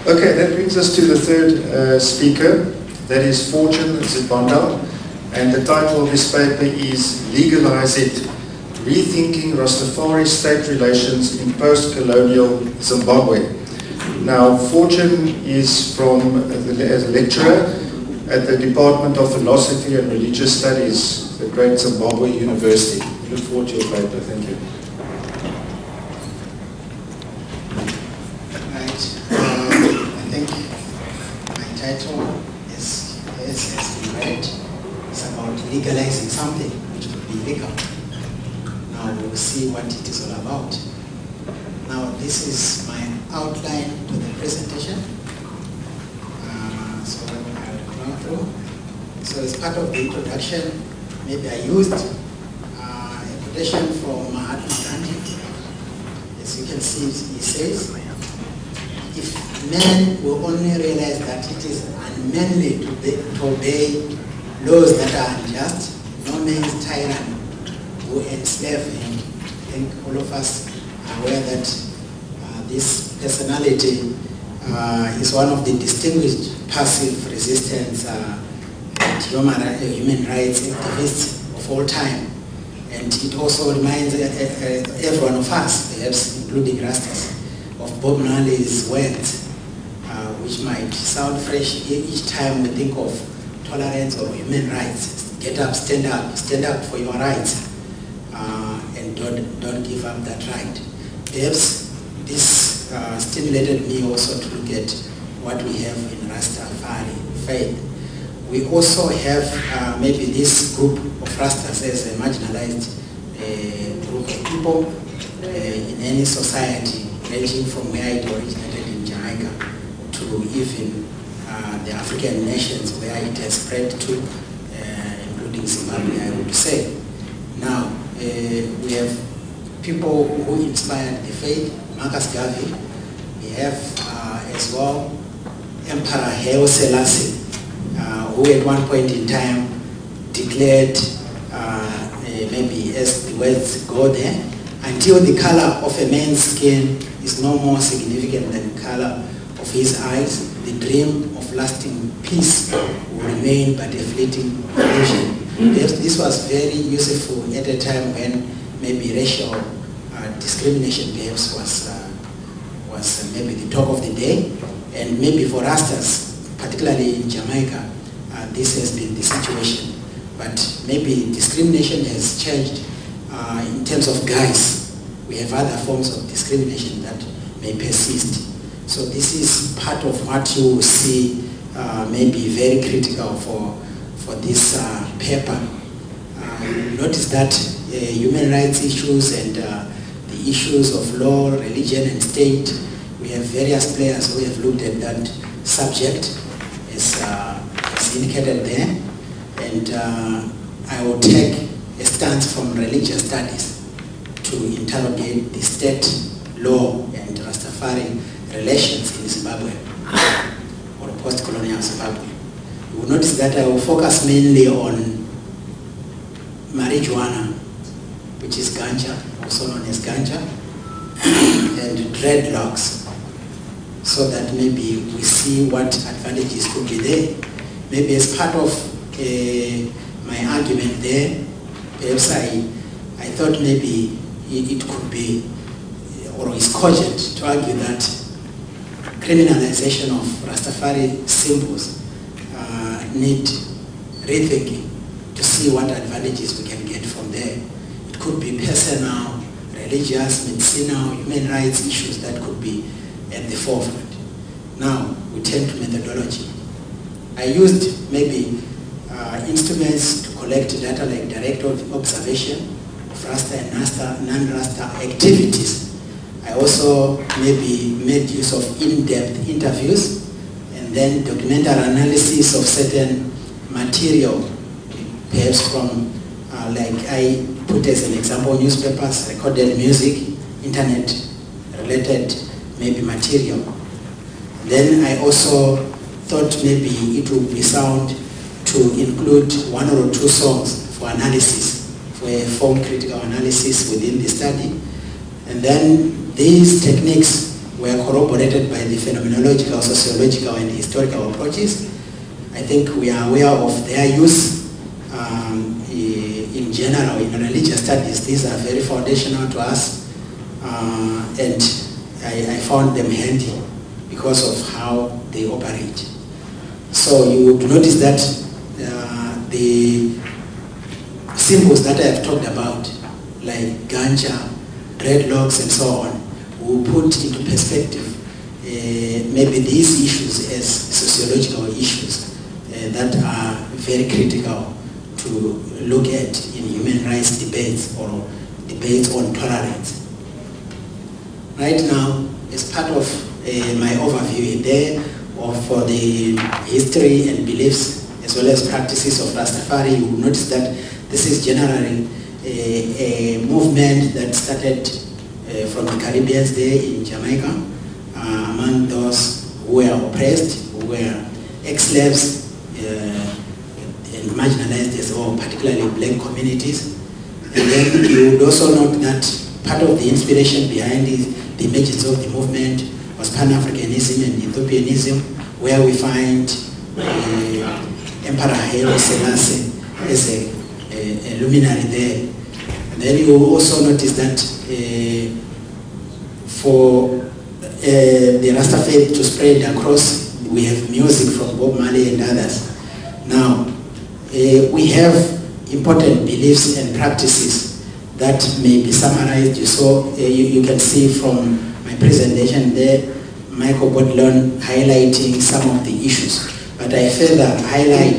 Okay, that brings us to the third speaker, that is Fortune Zibanda, and the title of his paper is Legalize It, Rethinking Rastafari State Relations in Post-Colonial Zimbabwe. Now, Fortune is as a lecturer at the Department of Philosophy and Religious Studies at Great Zimbabwe University. I look forward to your paper. Thank you. Title is been read. It's about legalizing something which could be legal. Now we'll see what it is all about. Now this is my outline to the presentation. So I'll run through. So as part of the introduction, maybe I used a quotation from Mahatma Gandhi. As you can see, he says, if men will only realize that it is unmanly to obey laws that are unjust, no man's tyrant will enslave him. I think all of us are aware that this personality is one of the distinguished passive resistance human rights activists of all time. And it also reminds every one of us, perhaps including Rastas, of Bob Marley's words, which might sound fresh each time we think of tolerance or human rights. Get up, stand up for your rights, and don't give up that right. Perhaps this stimulated me also to look at what we have in Rastafari faith. We also have maybe this group of Rastas as a marginalized group of people in any society, ranging from where it originated in Jamaica to even the African nations where it has spread to, including Zimbabwe, I would say. Now, we have people who inspired the faith, Marcus Garvey. We have as well Emperor Haile Selassie, who at one point in time declared, maybe as the words go there, until the color of a man's skin is no more significant than the color of his eyes, the dream of lasting peace will remain but a fleeting illusion. This was very useful at a time when maybe racial discrimination perhaps was maybe the talk of the day, and maybe for Rastas, particularly in Jamaica, this has been the situation. But maybe discrimination has changed in terms of guise. We have other forms of discrimination that may persist. So this is part of what you will see maybe very critical for this paper. Notice that human rights issues and the issues of law, religion and state, we have various players who have looked at that subject as indicated there. And I will take a stance from religious studies to interrogate the state law and Rastafari relations in Zimbabwe or post-colonial Zimbabwe. You will notice that I will focus mainly on marijuana, which is ganja, also known as ganja, and dreadlocks, so that maybe we see what advantages could be there. Maybe as part of my argument there, perhaps I thought maybe it could be, or is cogent to argue that criminalization of Rastafari symbols need rethinking to see what advantages we can get from there. It could be personal, religious, medicinal, human rights issues that could be at the forefront. Now, we turn to methodology. I used maybe instruments to collect data like direct observation of Rasta and non-Rasta activities. I also maybe made use of in-depth interviews and then documentary analysis of certain material, perhaps from, like I put as an example, newspapers, recorded music, internet-related maybe material. Then I also thought maybe it would be sound to include one or two songs for analysis, for a form critical analysis within the study. And then these techniques were corroborated by the phenomenological, sociological, and historical approaches. I think we are aware of their use in general in religious studies. These are very foundational to us, and I found them handy because of how they operate. So you would notice that the symbols that I have talked about, like ganja, dreadlocks, and so on, will put into perspective maybe these issues as sociological issues that are very critical to look at in human rights debates or debates on tolerance. Right now, as part of my overview there for the history and beliefs as well as practices of Rastafari, you will notice that this is generally a movement that started from the Caribbean there in Jamaica, among those who were oppressed, who were ex-slaves and marginalized as well, particularly black communities. And then you would also note that part of the inspiration behind the emergence of the movement was Pan-Africanism and Ethiopianism, where we find Emperor Haile Selassie as a luminary there. And then you will also notice that for the Rasta faith to spread across, we have music from Bob Marley and others. Now, we have important beliefs and practices that may be summarized. You can see from my presentation there, Michael Bodlon highlighting some of the issues. But I further highlight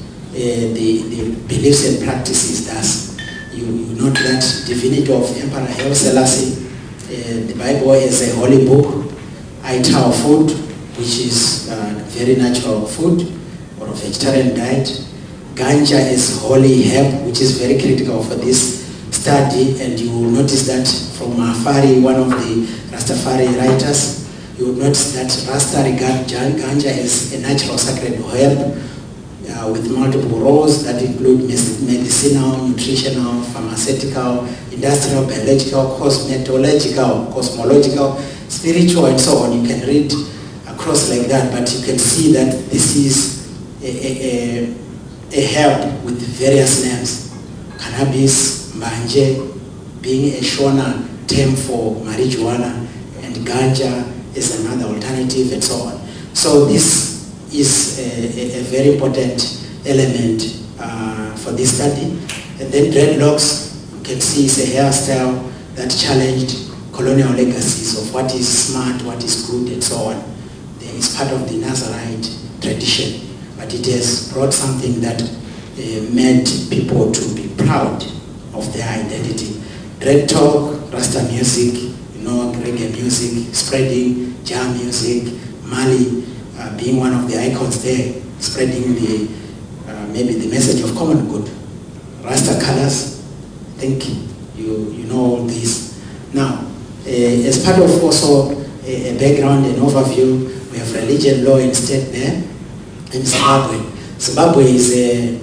the beliefs and practices thus. You note that divinity of Emperor Haile Selassie, the Bible is a holy book, Aitao food, which is very natural food or a vegetarian diet. Ganja is holy herb, which is very critical for this study, and you will notice that from Mafari, one of the Rastafari writers, you will notice that Rasta regard ganja as a natural sacred herb with multiple roles that include medicinal, nutritional, pharmaceutical, industrial, biological, cosmological, spiritual, and so on. You can read across like that, but you can see that this is a herb with various names. Cannabis, mbanje, being a Shona term for marijuana, and ganja is another alternative, and so on. So this is a very important element for this study. And then dreadlocks, you can see, is a hairstyle that challenged colonial legacies of what is smart, what is good, and so on. It's part of the Nazarite tradition, but it has brought something that made people to be proud of their identity. Dread talk, Rasta music, reggae music, spreading jam music, Mali being one of the icons there, spreading the maybe the message of common good. Rasta colors, I think you know all this. Now, as part of also a background and overview, we have religion, law, and state there in Zimbabwe. Zimbabwe is a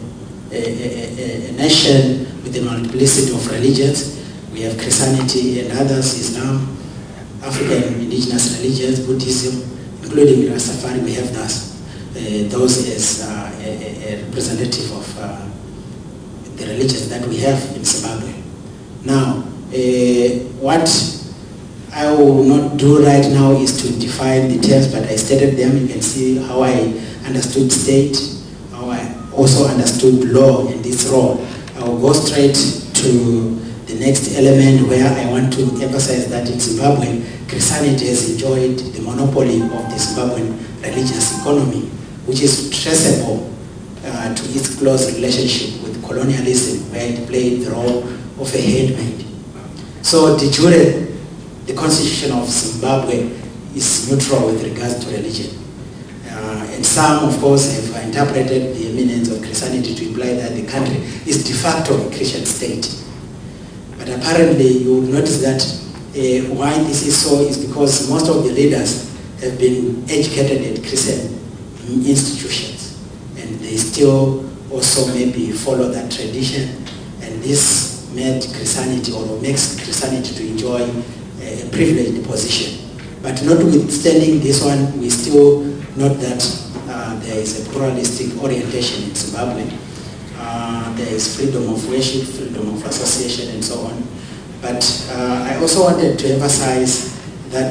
nation with a multiplicity of religions. We have Christianity and others, Islam, African indigenous religions, Buddhism, including Rastafari. We have those as a representative of the religions that we have in Zimbabwe. Now, what I will not do right now is to define the terms, but I stated them. You can see how I understood state, how I also understood law in this role. I will go straight to the next element where I want to emphasize that in Zimbabwe, Christianity has enjoyed the monopoly of the Zimbabwean religious economy, which is traceable to its close relationship with colonialism, where it played the role of a handmaid. So de jure, the constitution of Zimbabwe is neutral with regards to religion. And some, of course, have interpreted the eminence of Christianity to imply that the country is de facto a Christian state. But apparently, you will notice that why this is so is because most of the leaders have been educated at Christian institutions, and they still also maybe follow that tradition, and this made Christianity, or makes Christianity, to enjoy a privileged position But notwithstanding this one, we still note that there is a pluralistic orientation in Zimbabwe. There is freedom of worship, freedom of association, and so on. But I also wanted to emphasize that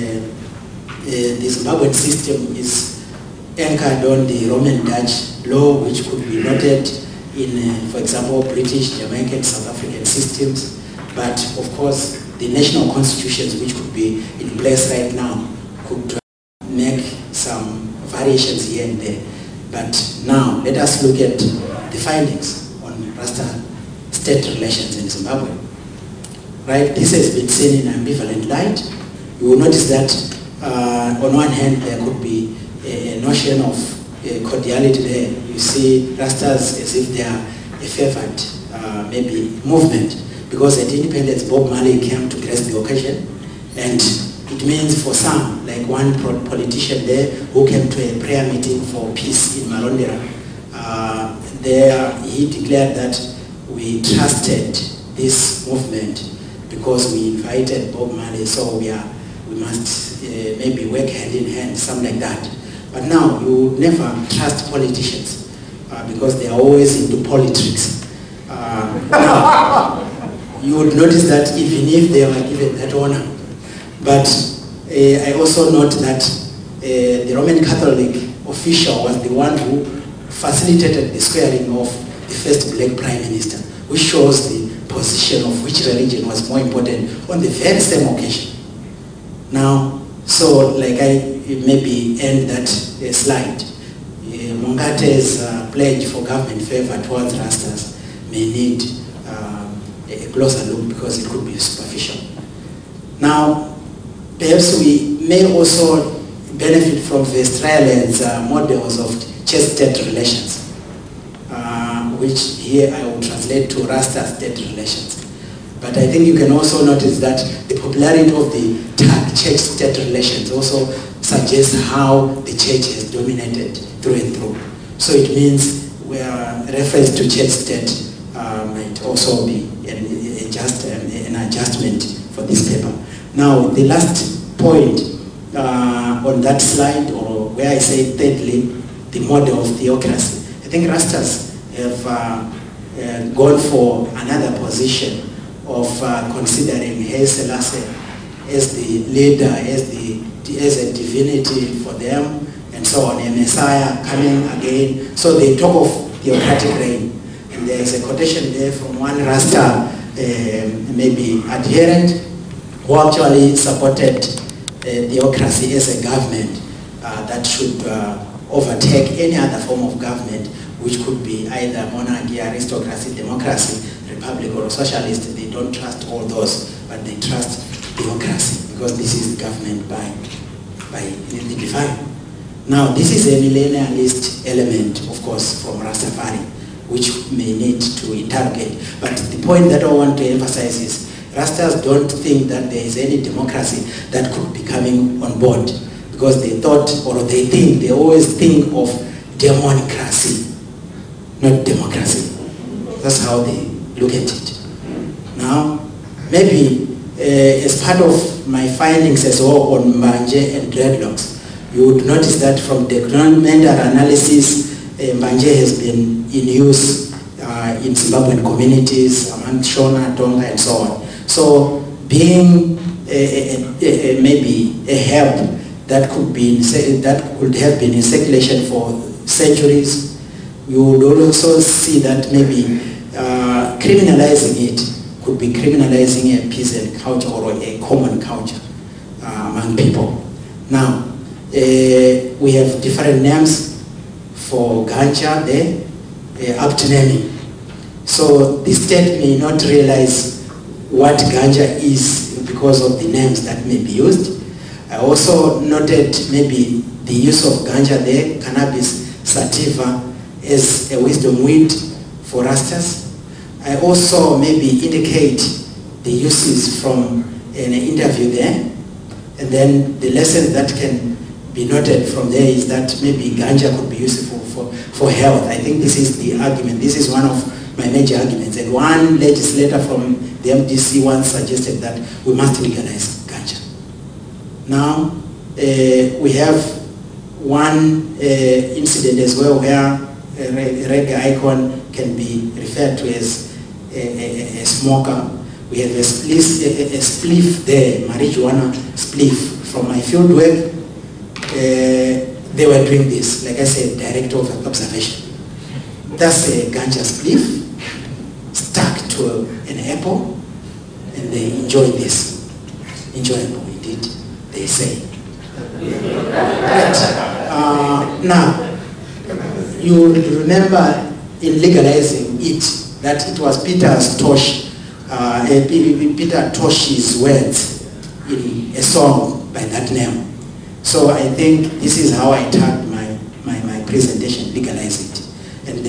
the Zimbabwean system is anchored on the Roman Dutch law, which could be noted in, for example, British, Jamaican, South African systems. But of course, the national constitutions which could be in place right now could make some variations here and there. But now, let us look at the findings on Rasta-state relations in Zimbabwe. Right, this has been seen in ambivalent light. You will notice that on one hand there could be a notion of cordiality there. You see Rastas as if they are a favored maybe movement, because at independence Bob Marley came to grace the occasion, and it means for some, like one politician there who came to a prayer meeting for peace in Malondera, there he declared that we trusted this movement because we invited Bob Marley, so we must maybe work hand in hand, something like that. But now you never trust politicians because they are always into politics. Now, you would notice that even if they were given that honor. But I also note that the Roman Catholic official was the one who facilitated the swearing of the first black prime minister, which shows the position of which religion was more important on the very same occasion. Now, so like I maybe end that slide, Mongate's pledge for government favor towards Rastas may need a closer look because it could be superficial. Now, perhaps we may also benefit from Australia's models of church-state relations, which here I will translate to Rasta-state relations. But I think you can also notice that the popularity of the tag church-state relations also suggests how the church has dominated through and through. So it means reference to church-state might also be an adjustment for this paper. Now, the last point on that slide, or where I say thirdly, the model of theocracy. I think Rastas have gone for another position of considering Haile Selassie as the leader, as a divinity for them, and so on, a Messiah coming again. So they talk of theocratic reign. And there is a quotation there from one Rasta, maybe adherent, who actually supported theocracy as a government that should overtake any other form of government, which could be either monarchy, aristocracy, democracy, republic, or socialist. They don't trust all those, but they trust theocracy, because this is government by the divine. Now, this is a millennialist element, of course, from Rastafari, which may need to interrogate. But the point that I want to emphasize is Rastas don't think that there is any democracy that could be coming on board, because they thought, or they always think of democracy, not democracy. That's how they look at it. Now, maybe as part of my findings as well on Mbanje and dreadlocks, you would notice that from the documental analysis, Mbanje has been in use in Zimbabwean communities, among Shona, Tonga, and so on. So, being maybe a herb that could have been in circulation for centuries, you would also see that maybe criminalizing it could be criminalizing a peasant culture or a common culture among people. Now, we have different names for ganja there, up to naming. So the state may not realize what ganja is because of the names that may be used. I also noted maybe the use of ganja there, cannabis sativa, as a wisdom weed for Rastas. I also maybe indicate the uses from an interview there, and then the lesson that can be noted from there is that maybe ganja could be useful for health. I think this is the argument. This is one of my major arguments. And one legislator from the MDC once suggested that we must legalize ganja. Now, we have one incident as well where a reggae icon can be referred to as a smoker. We have a spliff there, marijuana spliff. From my field work, they were doing this, like I said, director of observation. That's a ganja spliff stuck to an apple, and they enjoy this. Enjoyable indeed, they say. Now, you remember in legalizing it, that it was Peter Tosh's words in a song by that name. So I think this is how I tagged my presentation, legalize it. And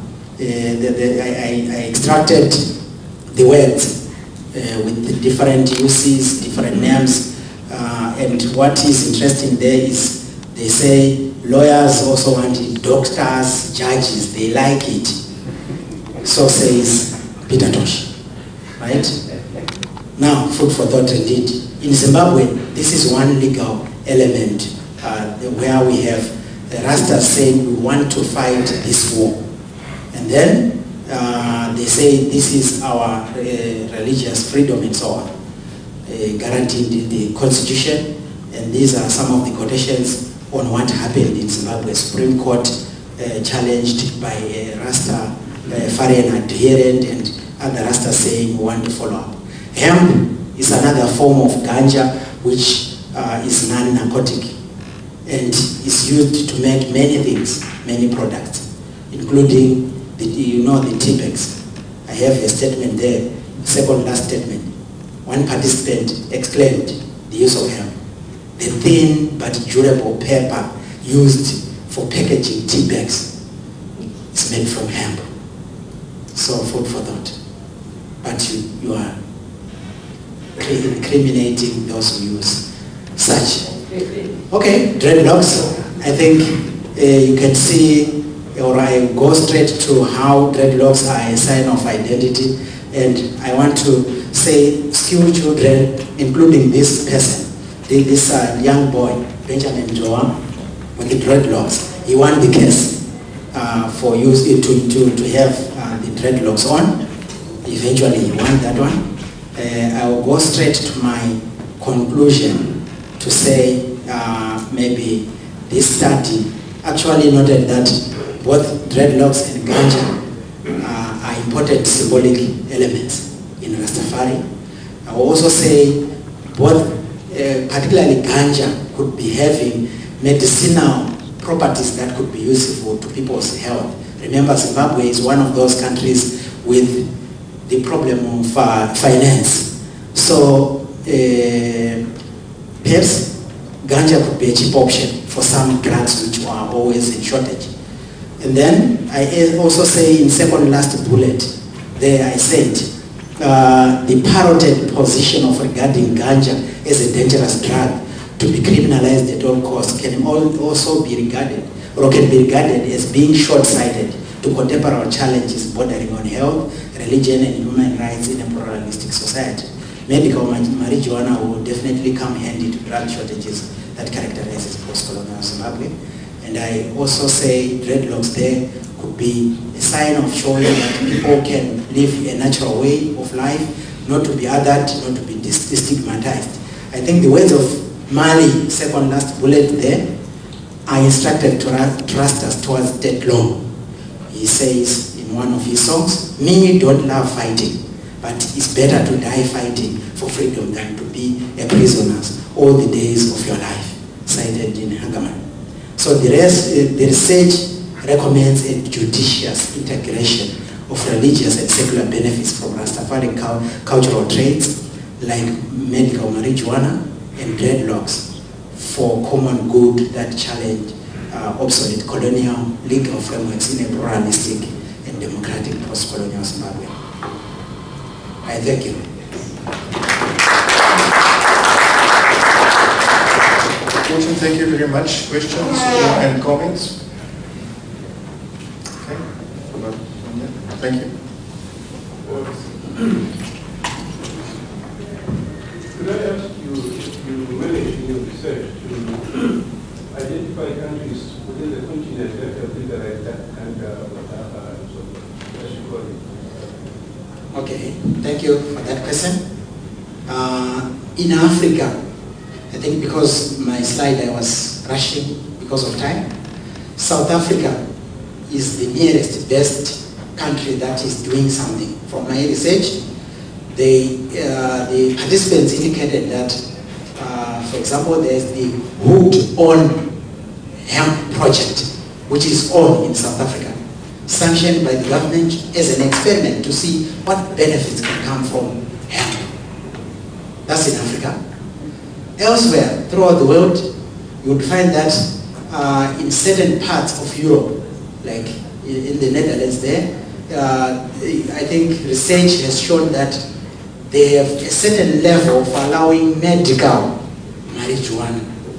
I extracted the words with the different uses, different names. And what is interesting there is they say lawyers also want it, doctors, judges, they like it. So says Peter Tosh, right? Now, food for thought indeed. In Zimbabwe, this is one legal element where we have the Rastas saying we want to fight this war. And then they say this is our religious freedom and so on, guaranteed in the constitution. And these are some of the quotations on what happened in Zimbabwe. Supreme Court challenged by Rasta, foreign adherent, and other Rastas saying we want to follow up. Hemp is another form of ganja which is non-narcotic and is used to make many things, many products, including the tea bags. I have a statement there, second last statement. One participant exclaimed the use of hemp. The thin but durable paper used for packaging tea bags is made from hemp. So food for thought. But you are incriminating those who use such. Okay, dreadlocks. I think you can see, or I go straight to how dreadlocks are a sign of identity. And I want to say school children, including this person, this young boy, Benjamin Joa, with the dreadlocks. He won the case for use to have the dreadlocks on. Eventually he won that one. I will go straight to my conclusion to say maybe this study actually noted that both dreadlocks and ganja are important symbolic elements in Rastafari. I will also say both, particularly ganja, could be having medicinal properties that could be useful to people's health. Remember, Zimbabwe is one of those countries with the problem of finance. So perhaps ganja could be a cheap option for some drugs which are always in shortage. And then I also say in second last bullet, there I said the parroted position of regarding ganja as a dangerous drug to be criminalized at all costs can also be regarded, or can be regarded as being short-sighted to contemporary challenges bordering on health, religion, and human rights in a pluralistic society. Medical marijuana will definitely come handy to drug shortages that characterizes post-colonial Zimbabwe. And I also say dreadlocks there could be a sign of showing that people can live a natural way of life, not to be othered, not to be stigmatized. I think the words of Mali, second last bullet there, are instructed to trust us towards death long. He says in one of his songs, "Me don't love fighting, but it's better to die fighting for freedom than to be a prisoner all the days of your life," cited in Hagaman. So the research recommends a judicious integration of religious and secular benefits from Rastafari cultural traits like medical marijuana and dreadlocks for common good that challenge obsolete colonial legal frameworks in a pluralistic and democratic post-colonial Zimbabwe. I thank you. Fortune, thank you very much. Questions and comments? Okay. Thank you. Could I ask you, you managed in your research to identify countries within the continent that have legalized that kind of what you call it? Okay, thank you for that question. In Africa, I think because my slide I was rushing because of time, South Africa is the nearest best country that is doing something. From my research, the participants indicated that, for example, there's the Hood-on Hemp project, which is on in South Africa, sanctioned by the government as an experiment to see what benefits can come from hemp. That's in Africa. Elsewhere, throughout the world, you would find that in certain parts of Europe, like in the Netherlands there, I think research has shown that they have a certain level of allowing medical marijuana.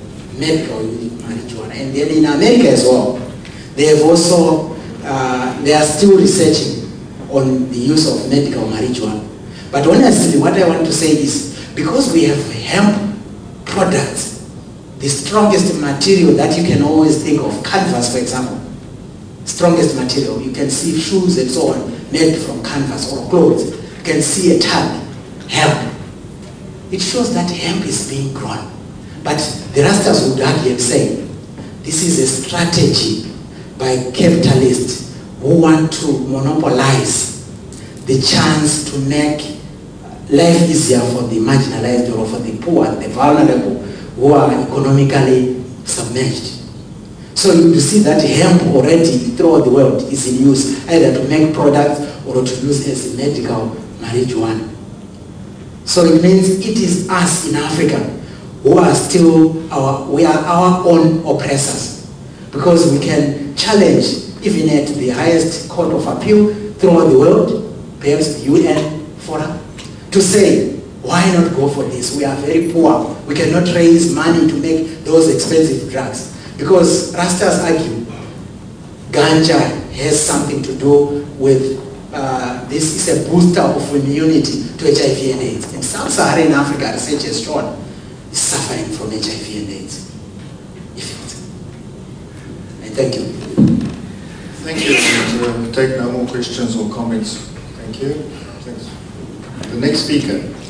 And then in America as well, they have also, they are still researching on the use of medical marijuana. But honestly, what I want to say is, because we have hemp products, the strongest material that you can always think of, canvas for example, strongest material, you can see shoes and so on made from canvas or clothes, you can see a tag, hemp. It shows that hemp is being grown. But the Rastas would argue and say, this is a strategy by capitalists who want to monopolize the chance to make life easier for the marginalized or for the poor, the vulnerable, who are economically submerged. So you see that hemp already throughout the world is in use, either to make products or to use as medical marijuana. So it means it is us in Africa who are still we are our own oppressors, because we can challenge even at the highest court of appeal throughout the world, perhaps the UN forum, to say, why not go for this? We are very poor. We cannot raise money to make those expensive drugs. Because Rastas argue, ganja has something to do with, this is a booster of immunity to HIV and AIDS. In sub-Saharan Africa, research has shown, is suffering from HIV and AIDS effect. And thank you. Thank you. And, take no more questions or comments. Thank you. Thanks. The next speaker.